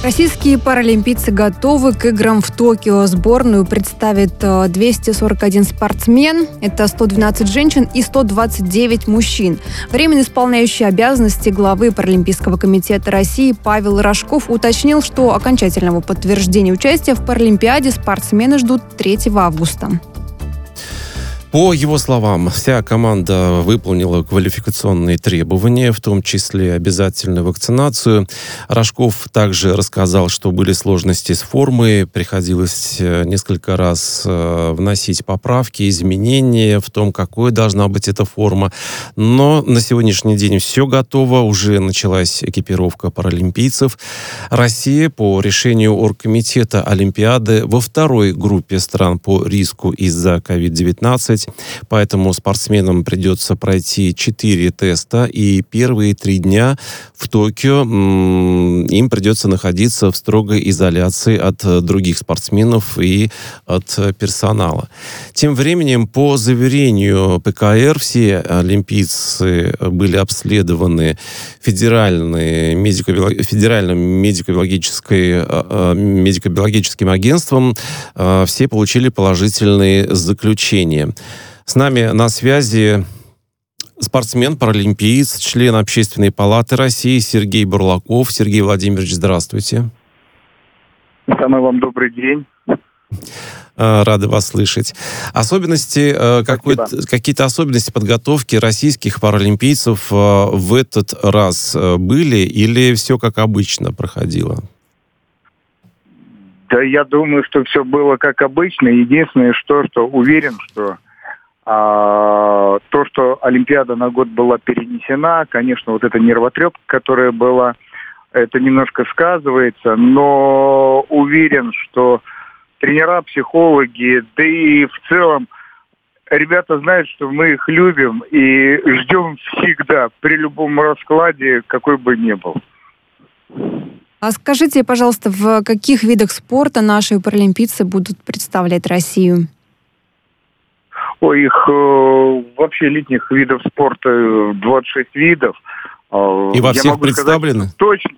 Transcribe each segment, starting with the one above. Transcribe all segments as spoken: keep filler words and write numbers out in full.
Российские паралимпийцы готовы к играм в Токио. Сборную представит двести сорок один спортсмен. Это сто двенадцать женщин и сто двадцать девять мужчин. Временно исполняющий обязанности главы Паралимпийского комитета России Павел Рожков уточнил, что окончательного подтверждения участия в Паралимпиаде спортсмены ждут третьего августа. По его словам, вся команда выполнила квалификационные требования, в том числе обязательную вакцинацию. Рожков также рассказал, что были сложности с формой, приходилось несколько раз вносить поправки, изменения в том, какой должна быть эта форма. Но на сегодняшний день все готово, уже началась экипировка паралимпийцев. Россия по решению оргкомитета Олимпиады во второй группе стран по риску из-за ковид девятнадцать. Поэтому спортсменам придется пройти четыре теста, и первые три дня в Токио им придется находиться в строгой изоляции от других спортсменов и от персонала. Тем временем, по заверению ПКР, все олимпийцы были обследованы федеральной медико- федеральным медико-биологической, медико-биологическим агентством. Все получили положительные заключения. С нами на связи спортсмен, паралимпиец, член Общественной палаты России Сергей Бурлаков. Сергей Владимирович, здравствуйте. Самый вам добрый день. Рады вас слышать. Особенности, какие-то особенности подготовки российских паралимпийцев в этот раз были или все как обычно проходило? Да, я думаю, что все было как обычно. Единственное, что, что уверен, что а, то, что Олимпиада на год была перенесена, конечно, вот эта нервотрепка, которая была, это немножко сказывается, но уверен, что тренера, психологи, да и в целом ребята знают, что мы их любим и ждем всегда, при любом раскладе, какой бы ни был. А скажите, пожалуйста, в каких видах спорта наши паралимпийцы будут представлять Россию? Ой, их э, вообще летних видов спорта двадцать шесть видов. И во всех представлены? Сказать, точно,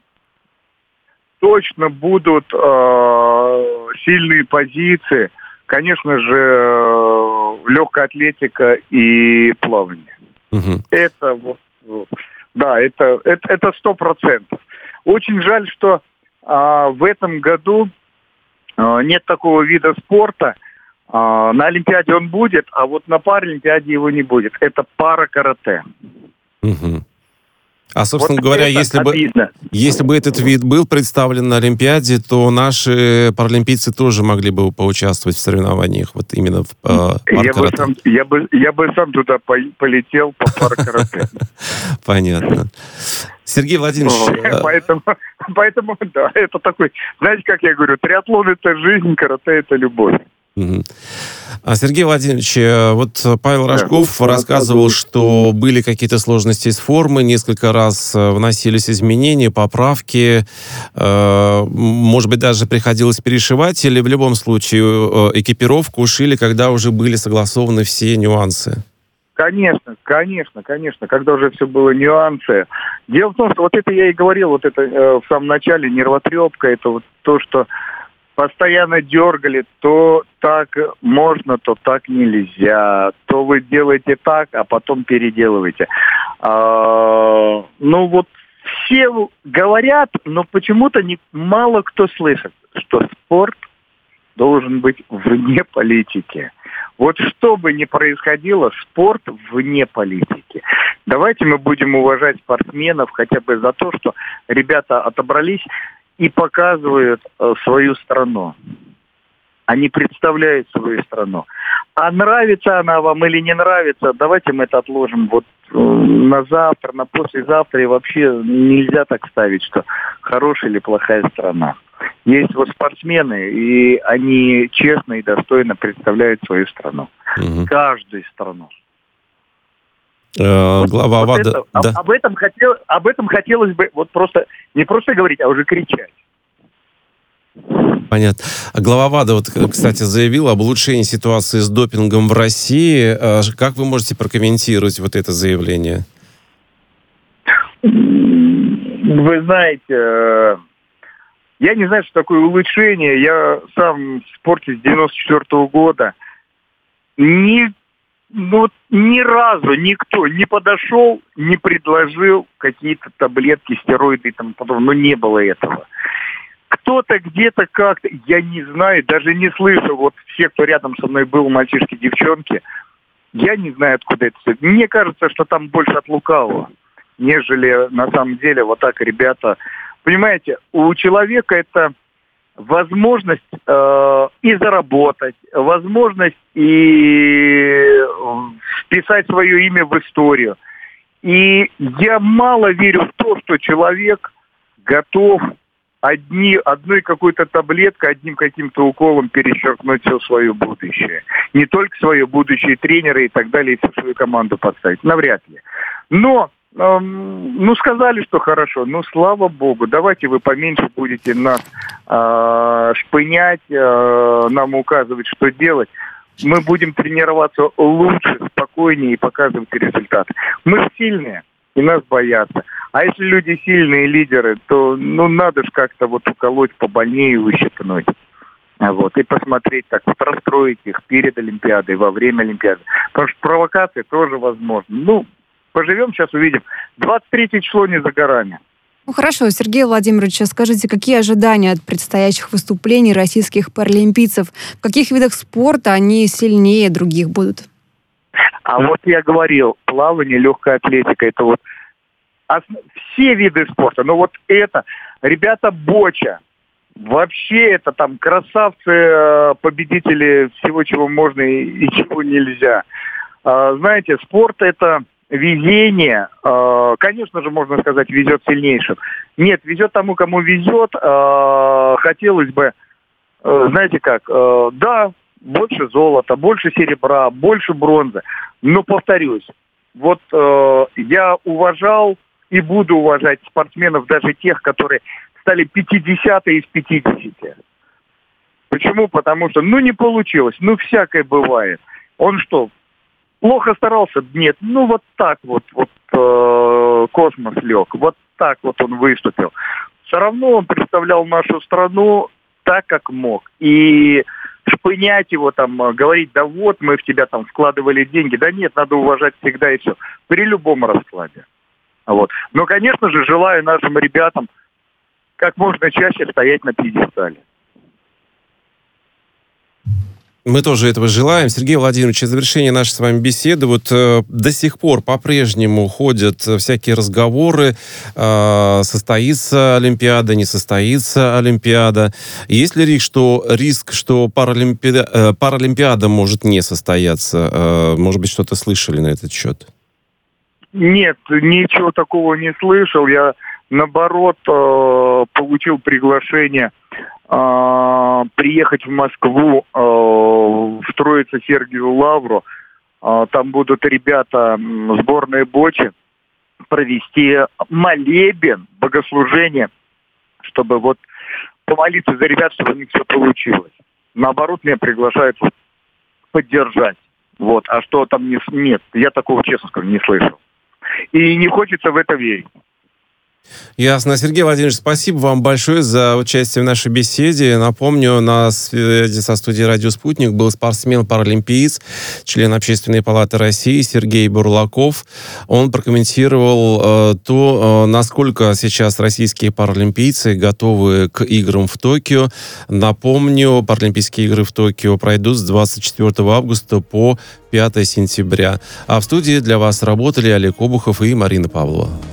точно будут э, сильные позиции. Конечно же, э, легкая атлетика и плавание. Угу. Это вот, да, это это это сто процентов. Очень жаль, что а, в этом году а, нет такого вида спорта. А, на Олимпиаде он будет, а вот на Паралимпиаде его не будет. Это пара-карате. Угу. А, собственно вот говоря, если бы, обидно. если бы этот вид был представлен на Олимпиаде, то наши паралимпийцы тоже могли бы поучаствовать в соревнованиях, вот именно в э, пар-карате. Я бы, сам, я, бы, я бы сам туда полетел по пар-карате. Понятно. Сергей Владимирович... Поэтому, поэтому, да, это такой... Знаете, как я говорю, триатлон — это жизнь, карате — это любовь. Угу. А, Сергей Владимирович, вот Павел Рожков да, рассказывал, что были какие-то сложности с формой, несколько раз вносились изменения, поправки, может быть, даже приходилось перешивать, или в любом случае экипировку шили, когда уже были согласованы все нюансы? Конечно, конечно, конечно, когда уже все было нюансы. Дело в том, что вот это я и говорил, вот это э, в самом начале нервотрепка, это вот то, что постоянно дергали, то так можно, то так нельзя, то вы делаете так, а потом переделываете. А, ну вот все говорят, но почему-то не, мало кто слышит, что спорт должен быть вне политики. Вот что бы ни происходило, спорт вне политики. Давайте мы будем уважать спортсменов хотя бы за то, что ребята отобрались и показывают э, свою страну. Они представляют свою страну. А нравится она вам или не нравится, давайте мы это отложим вот э, на завтра, на послезавтра. И вообще нельзя так ставить, что хорошая или плохая страна. Есть вот спортсмены, и они честно и достойно представляют свою страну. Угу. Каждую страну. Э, вот, глава вот ВАДА... это, да. об, об, этом хотел, об этом хотелось бы вот просто не просто говорить, а уже кричать. Понятно. Глава ВАДА, вот, кстати, заявил об улучшении ситуации с допингом в России. Как вы можете прокомментировать вот это заявление? Вы знаете, Я не знаю, что такое улучшение. Я сам в спорте с девяносто четвёртого года. Ни, ну, ни разу никто не подошел, не предложил какие-то таблетки, стероиды и тому подобное. Но не было этого. Кто-то где-то как-то, я не знаю, даже не слышал. Вот все, кто рядом со мной был, мальчишки, девчонки, я не знаю, откуда это все. Мне кажется, что там больше от лукавого, нежели на самом деле вот так ребята... Понимаете, у человека это возможность э, и заработать, возможность и вписать свое имя в историю. И я мало верю в то, что человек готов одни, одной какой-то таблеткой, одним каким-то уколом перечеркнуть все свое будущее. Не только свое будущее, тренера и так далее, и всю свою команду подставить. Навряд ли. Но... Ну, сказали, что хорошо. Ну, слава богу. Давайте вы поменьше будете нас э, шпынять, э, нам указывать, что делать. Мы будем тренироваться лучше, спокойнее и показывать результаты. Мы же сильные, и нас боятся. А если люди сильные, лидеры, то, ну, надо же как-то вот уколоть побольнее и ущипнуть. Вот, и посмотреть, так вот, расстроить их перед Олимпиадой, во время Олимпиады. Потому что провокации тоже возможны. Ну, поживем, сейчас увидим. двадцать третье число не за горами. Ну хорошо, Сергей Владимирович, скажите, какие ожидания от предстоящих выступлений российских паралимпийцев? В каких видах спорта они сильнее других будут? А вот я говорил, плавание, легкая атлетика, это вот основ... все виды спорта. Но вот это, ребята, боча, вообще это там красавцы, победители всего, чего можно и чего нельзя. Знаете, спорт это... Везение, э, конечно же, можно сказать, везет сильнейшим. Нет, везет тому, кому везет. Э, хотелось бы, э, знаете как, э, да, больше золота, больше серебра, больше бронзы. Но, повторюсь, вот э, я уважал и буду уважать спортсменов, даже тех, которые стали пятидесятые из пятидесяти. Почему? Потому что, ну, не получилось, ну, всякое бывает. Он что... Плохо старался? Нет. Ну, вот так вот, вот э, космос лег. Вот так вот он выступил. Все равно он представлял нашу страну так, как мог. И шпынять его там, говорить, да вот, мы в тебя там вкладывали деньги. Да нет, надо уважать всегда и все. При любом раскладе. Вот. Но, конечно же, желаю нашим ребятам как можно чаще стоять на пьедестале. Мы тоже этого желаем. Сергей Владимирович, в завершении нашей с вами беседы, вот э, до сих пор по-прежнему ходят всякие разговоры, э, состоится Олимпиада, не состоится Олимпиада. Есть ли риск, что, риск, что паралимпиада, э, паралимпиада может не состояться? Э, может быть, что-то слышали на этот счет? Нет, ничего такого не слышал. Я, наоборот, э, получил приглашение приехать в Москву, в Троице-Сергиеву Лавру. Там будут ребята сборной Бочи провести молебен, богослужение, чтобы вот помолиться за ребят, чтобы у них все получилось. Наоборот, меня приглашают поддержать. Вот. А что там не... нет, я такого, честно скажу, не слышал. И не хочется в это верить. Ясно. Сергей Владимирович, спасибо вам большое за участие в нашей беседе. Напомню, на связи со студией «Радио Спутник» был спортсмен-паралимпиец, член Общественной палаты России Сергей Бурлаков. Он прокомментировал э, то, э, насколько сейчас российские паралимпийцы готовы к играм в Токио. Напомню, Паралимпийские игры в Токио пройдут с двадцать четвёртого августа по пятое сентября. А в студии для вас работали Олег Обухов и Марина Павлова.